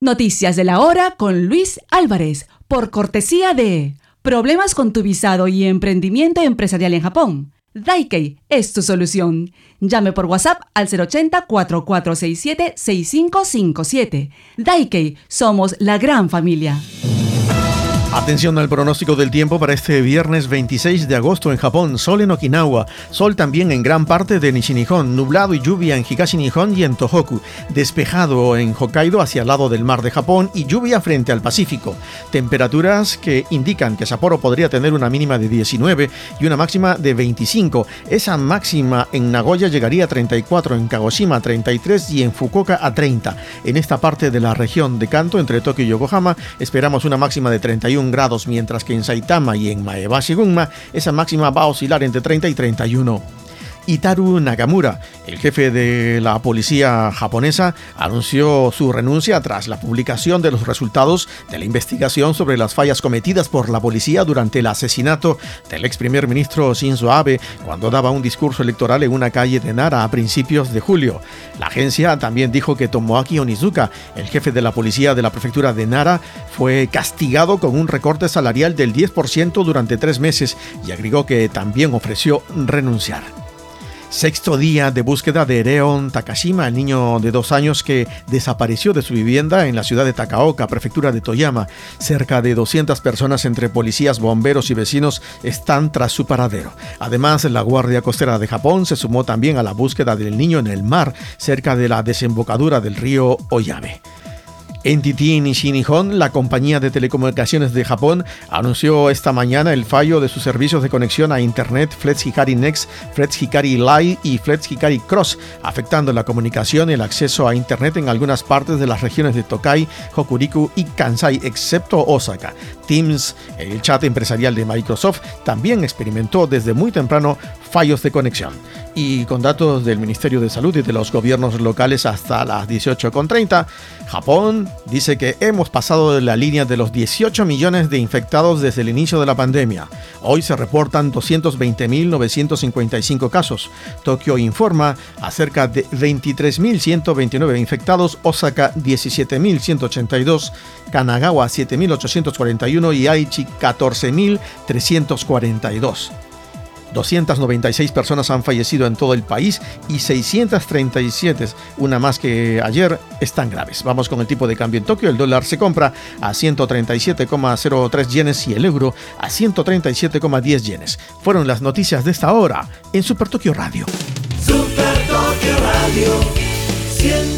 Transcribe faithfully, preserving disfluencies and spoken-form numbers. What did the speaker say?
Noticias de la hora con Luis Álvarez, por cortesía de Problemas con tu visado y emprendimiento empresarial en Japón. Daikei es tu solución. Llame por WhatsApp al cero ochenta, cuatro cuatro seis siete, seis cinco cinco siete. Daikei, somos la gran familia. Atención al pronóstico del tiempo para este viernes veintiséis de agosto en Japón. Sol en Okinawa, sol también en gran parte de Nishi-Nihon, nublado y lluvia en Higashi-Nihon y en Tohoku, despejado en Hokkaido hacia el lado del mar de Japón y lluvia frente al Pacífico. Temperaturas que indican que Sapporo podría tener una mínima de diecinueve y una máxima de veinticinco. Esa máxima en Nagoya llegaría a treinta y cuatro, en Kagoshima a treinta y tres y en Fukuoka a treinta. En esta parte de la región de Kanto, entre Tokio y Yokohama, esperamos una máxima de treinta y uno grados, mientras que en Saitama y en Maebashi-Gunma esa máxima va a oscilar entre treinta y treinta y uno. Itaru Nakamura, el jefe de la policía japonesa, anunció su renuncia tras la publicación de los resultados de la investigación sobre las fallas cometidas por la policía durante el asesinato del ex primer ministro Shinzo Abe cuando daba un discurso electoral en una calle de Nara a principios de julio. La agencia también dijo que Tomoaki Onizuka, el jefe de la policía de la prefectura de Nara, fue castigado con un recorte salarial del diez por ciento durante tres meses y agregó que también ofreció renunciar. Sexto día de búsqueda de Reon Takashima, el niño de dos años que desapareció de su vivienda en la ciudad de Takaoka, prefectura de Toyama. Cerca de doscientas personas entre policías, bomberos y vecinos están tras su paradero. Además, la Guardia Costera de Japón se sumó también a la búsqueda del niño en el mar, cerca de la desembocadura del río Oyame. N T T Nishi-Nihon, la compañía de telecomunicaciones de Japón, anunció esta mañana el fallo de sus servicios de conexión a Internet Flex Hikari Next, Flex Hikari Live y Flex Hikari Cross, afectando la comunicación y el acceso a Internet en algunas partes de las regiones de Tokai, Hokuriku y Kansai, excepto Osaka. Teams, el chat empresarial de Microsoft, también experimentó desde muy temprano fallos de conexión. Y con datos del Ministerio de Salud y de los gobiernos locales hasta las dieciocho treinta, Japón dice que hemos pasado de la línea de los dieciocho millones de infectados desde el inicio de la pandemia. Hoy se reportan doscientos veinte mil novecientos cincuenta y cinco casos. Tokio informa acerca de veintitrés mil ciento veintinueve infectados, Osaka diecisiete mil ciento ochenta y dos, Kanagawa siete mil ochocientos cuarenta y uno y Aichi catorce mil trescientos cuarenta y dos. doscientas noventa y seis personas han fallecido en todo el país y seiscientas treinta y siete, una más que ayer, están graves. Vamos con el tipo de cambio en Tokio. El dólar se compra a ciento treinta y siete coma cero tres yenes y el euro a ciento treinta y siete coma diez yenes. Fueron las noticias de esta hora en Super Tokio Radio. Super Tokio Radio.